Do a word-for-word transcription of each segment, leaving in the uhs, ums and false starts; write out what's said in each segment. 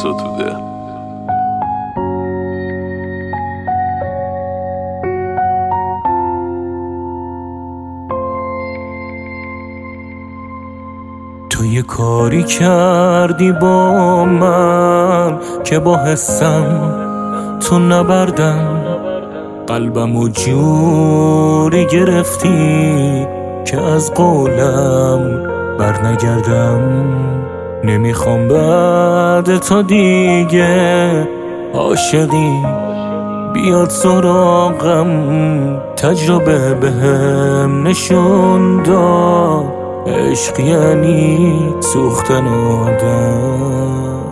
ستوده. تو یه کاری کردی با من که با حسم تو نبردم، قلبمو جوری گرفتی که از قولم بر نگردم. نمیخوام بعد تو دیگه عاشقی بیاد سراغم، تجربه بهم نشون داد عشق یعنی سوختن آدم.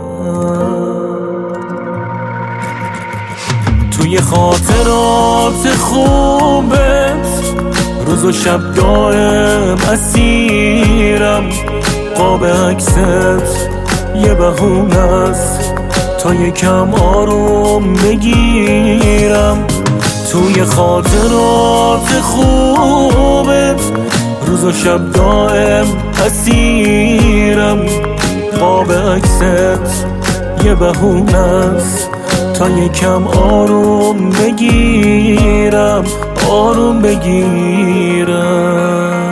توی خاطرات خوبت روز و شب دائم اسیرم، قاب عکست یه بهونه است تا یکم آروم بگیرم. توی خاطرات خوبت روز و شب دائم اسیرم، قاب عکست یه بهونه است تا یکم آروم بگیرم، آروم بگیرم.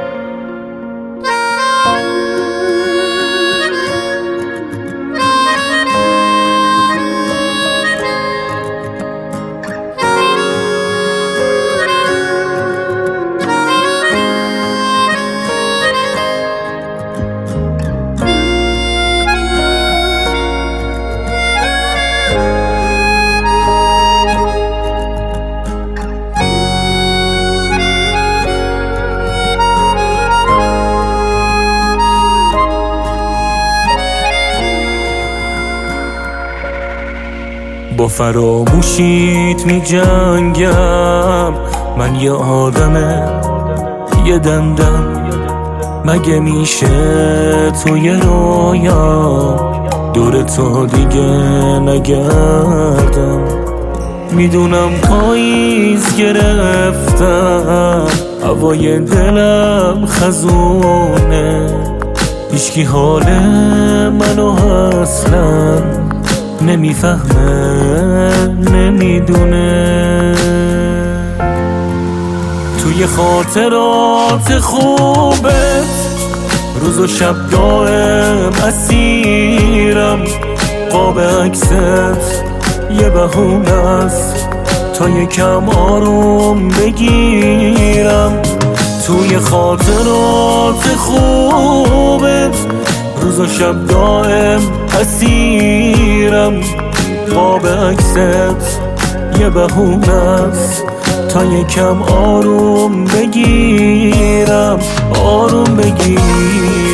با فراموشیت می جنگم، من یه آدمه یه دندم. مگه میشه توی رویام دور تو دیگه نگردم؟ میدونم پاییز گرفتم، هوای دلم خزونه، هیچکی حال منو اصلا نمیفهمه نمیدونه. توی خاطرات خوبت روز و شب دائم اسیرم، قاب عکست یه بهونه است تا یکم آروم بگیرم. توی خاطرات خوبت روز و شب دائم اسیرم، قاب عکست یه بهونه است تا یکم آروم بگیرم، آروم بگیرم.